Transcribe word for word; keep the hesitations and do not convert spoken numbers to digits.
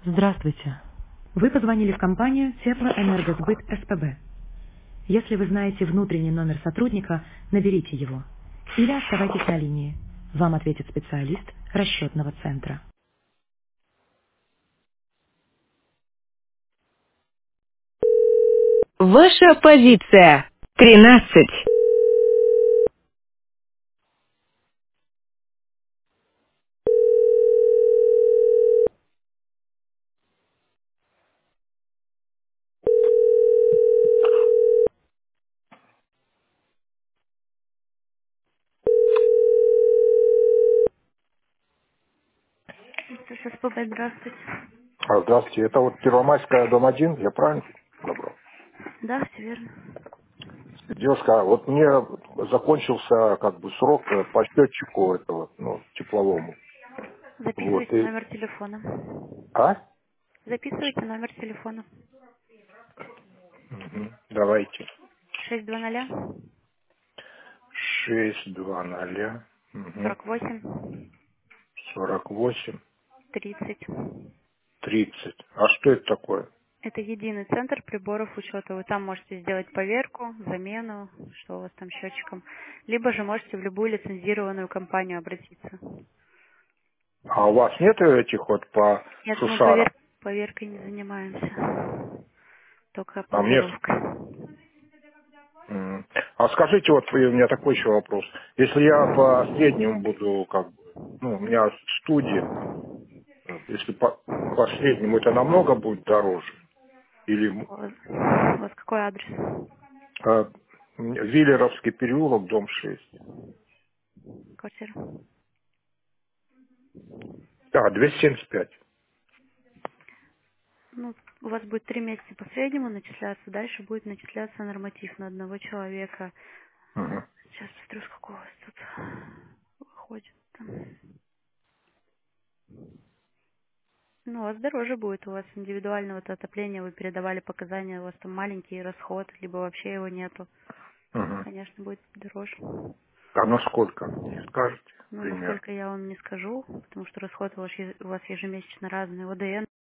Здравствуйте. Вы позвонили в компанию Теплоэнергосбыт СПБ. Если вы знаете внутренний номер сотрудника, наберите его. Или оставайтесь на линии. Вам ответит специалист расчетного центра. Ваша позиция. тринадцать. СПБ, здравствуйте. А, Здравствуйте, это вот Первомайская, дом один, я правильно набрал? Да, все верно. Девушка, а вот мне закончился как бы срок э, по счетчику этого, ну, тепловому. Вот, Записывайте и... номер телефона. А? Записывайте номер телефона. Мгм. Давайте. шесть два ноль Шесть два ноль угу. сорок восемь сорок восемь тридцать. тридцать. А что это такое? Это единый центр приборов учета. Вы там можете сделать поверку, замену, что у вас там счетчиком. Либо же можете в любую лицензированную компанию обратиться. А у вас нет этих вот по Нет, мы сушарам? повер... поверкой не занимаемся. Только А мне... планировкой. М. А скажите, вот и у меня такой еще вопрос. Если я по среднему буду, как бы, ну, у меня студия, э, если по, по среднему это намного будет дороже? Или У вас, у вас какой адрес? э, Виллеровский переулок, дом шесть. Квартира? Да, двести семьдесят пять. Ну, у вас будет три месяца по среднему начисляться, дальше будет начисляться норматив на одного человека. Мгм. Сейчас посмотрю, с какого у вас тут выходит. Ну, у вас дороже будет, у вас индивидуальное вот отопление, вы передавали показания, у вас там маленький расход, либо вообще его нету. Мгм. Конечно, будет дороже. А на сколько? Не скажете Ну, пример? насколько я вам не скажу, потому что расход у вас е- у вас ежемесячно разный. ОДН